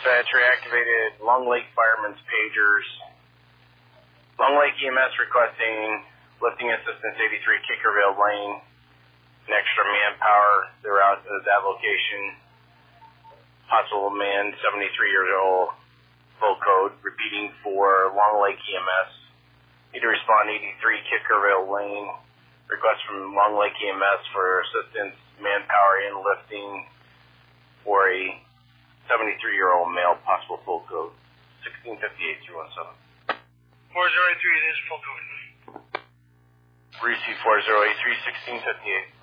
dispatch reactivated Long Lake Firemen's pagers. Long Lake EMS requesting lifting assistance 83 Kickerville Lane. An extra manpower. They're out to that location. Possible man, 73 years old, full code. Repeating for Long Lake EMS. Need to respond 83 Kickerville Lane. Request from Long Lake EMS for assistance, manpower, and lifting for a 73-year-old male, possible full code. 1658-317. 4083, it is full code. Receive 4083, 1658.